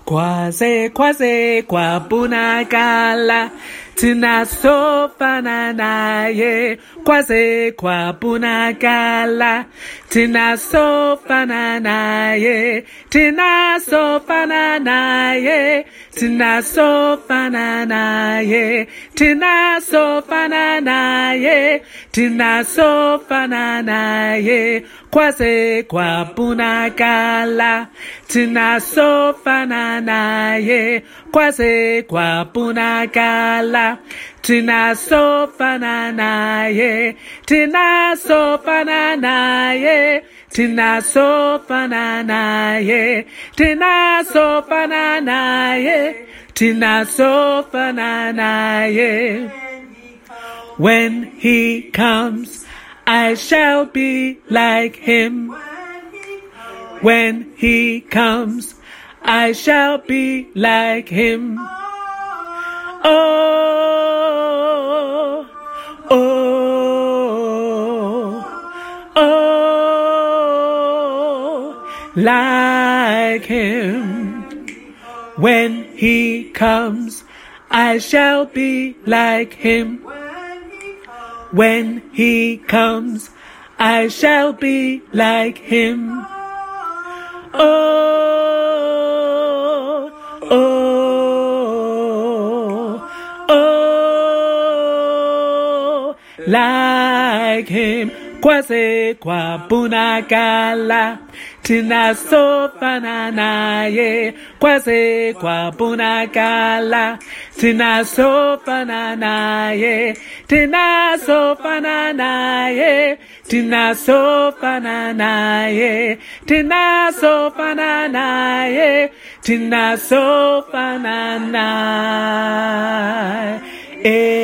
Kwaze kwabunakala tinasofana naye. Kwaze kwabunakala tinasofana naye. Tinasofana naye. Tinasofana naye. Tinasofana naye. Tinasofana naye. Kwaze kwabunakala tinasofana naye. Kwaze kwabunakala tinasofana naye. Tinasofana naye. Tinasofana naye. Tinasofana naye. Tinasofana naye. When he comes, I shall be like him. When he comes, I shall be like him. Oh, oh, oh, like him. When he comes, I shall be like him. When he comes, I shall be like him. Oh, oh, oh, like him. Kwaze kwabunakala tinasofana naye. Kwaze kwabunakala tinasofana naye. Tinasofana naye. Tinasofana naye. Tinasofana naye. Tinasofana naye.